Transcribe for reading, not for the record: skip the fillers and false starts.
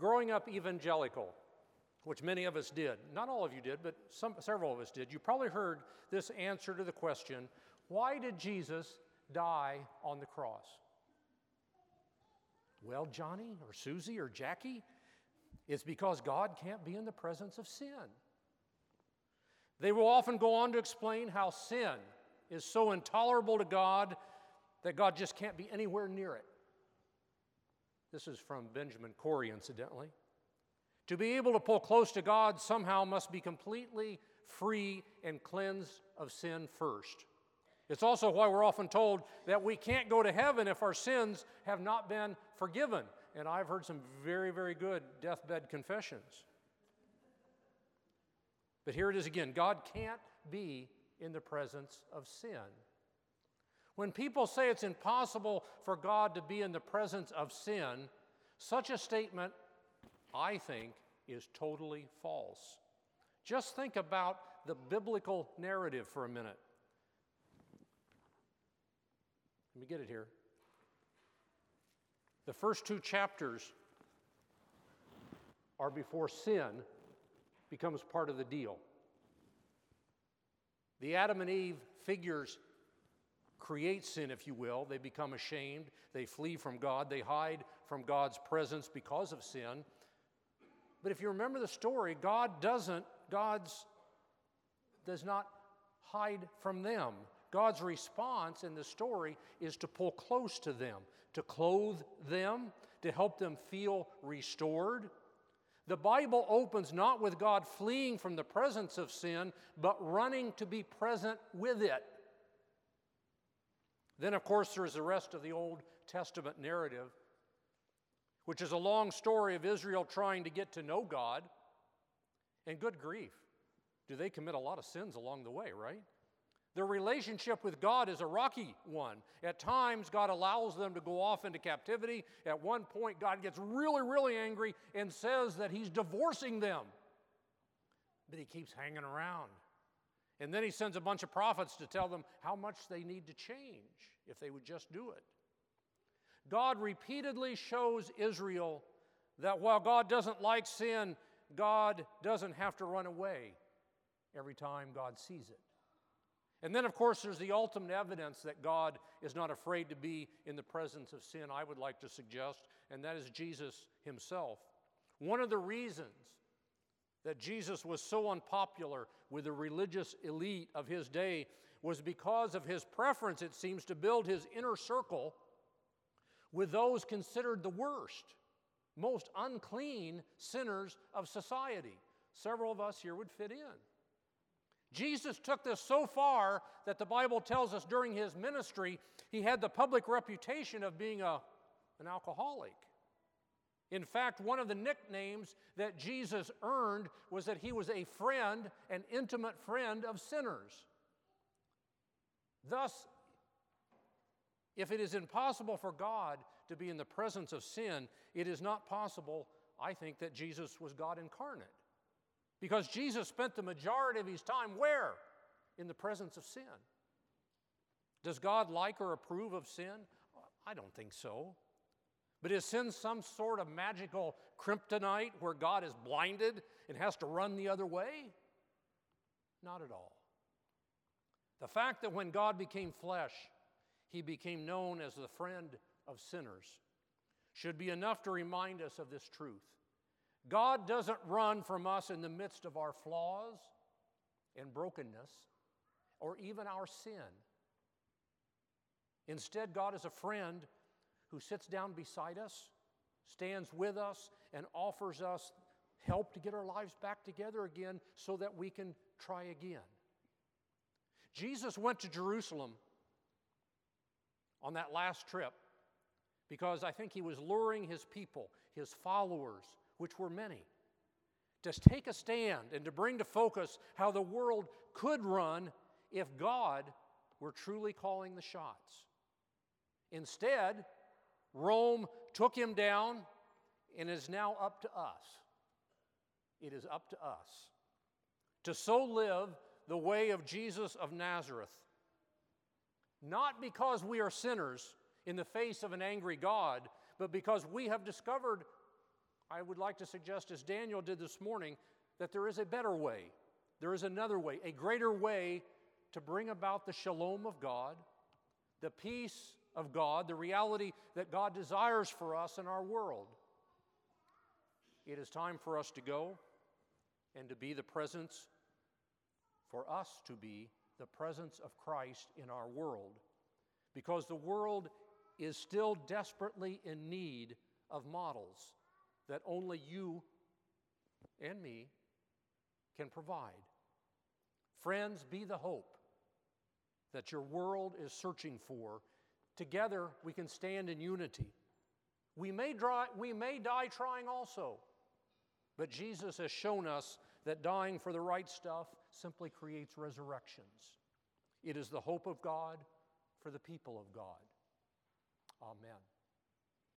Growing up evangelical, which many of us did, not all of you did, but several of us did, you probably heard this answer to the question, why did Jesus die on the cross? Well, Johnny or Susie or Jackie, it's because God can't be in the presence of sin. They will often go on to explain how sin is so intolerable to God that God just can't be anywhere near it. This is from Benjamin Corey, incidentally. To be able to pull close to God somehow must be completely free and cleansed of sin first. It's also why we're often told that we can't go to heaven if our sins have not been forgiven. And I've heard some very, very good deathbed confessions. But here it is again. God can't be in the presence of sin. When people say it's impossible for God to be in the presence of sin, such a statement, I think, is totally false. Just think about the biblical narrative for a minute. Let me get it here. The first two chapters are before sin becomes part of the deal. The Adam and Eve figures create sin, if you will. They become ashamed. They flee from God. They hide from God's presence because of sin. But if you remember the story, God does not hide from them. God's response in the story is to pull close to them, to clothe them, to help them feel restored. The Bible opens not with God fleeing from the presence of sin, but running to be present with it. Then, of course, there's the rest of the Old Testament narrative, which is a long story of Israel trying to get to know God. And good grief, do they commit a lot of sins along the way, right? Their relationship with God is a rocky one. At times, God allows them to go off into captivity. At one point, God gets really, really angry and says that He's divorcing them. But He keeps hanging around. And then He sends a bunch of prophets to tell them how much they need to change if they would just do it. God repeatedly shows Israel that while God doesn't like sin, God doesn't have to run away every time God sees it. And then, of course, there's the ultimate evidence that God is not afraid to be in the presence of sin, I would like to suggest, and that is Jesus Himself. One of the reasons that Jesus was so unpopular with the religious elite of His day was because of His preference, it seems, to build His inner circle with those considered the worst, most unclean sinners of society. Several of us here would fit in. Jesus took this so far that the Bible tells us during His ministry, He had the public reputation of being an alcoholic. In fact, one of the nicknames that Jesus earned was that He was a friend, an intimate friend of sinners. Thus, if it is impossible for God to be in the presence of sin, it is not possible, I think, that Jesus was God incarnate. Because Jesus spent the majority of His time where? In the presence of sin. Does God like or approve of sin? I don't think so. But is sin some sort of magical kryptonite where God is blinded and has to run the other way? Not at all. The fact that when God became flesh, He became known as the friend of sinners should be enough to remind us of this truth. God doesn't run from us in the midst of our flaws and brokenness or even our sin. Instead, God is a friend who sits down beside us, stands with us, and offers us help to get our lives back together again so that we can try again. Jesus went to Jerusalem on that last trip because I think He was luring His people, His followers, which were many, to take a stand and to bring to focus how the world could run if God were truly calling the shots. Instead, Rome took Him down, and it is now up to us. It is up to us to so live the way of Jesus of Nazareth, not because we are sinners in the face of an angry God, but because we have discovered I would like to suggest, as Daniel did this morning, that there is a better way. There is another way, a greater way to bring about the shalom of God, the peace of God, the reality that God desires for us in our world. It is time for us to go and to be the presence, for us to be the presence of Christ in our world, because the world is still desperately in need of models that only you and me can provide. Friends, be the hope that your world is searching for. Together we can stand in unity. We may die trying also, but Jesus has shown us that dying for the right stuff simply creates resurrections. It is the hope of God for the people of God. Amen.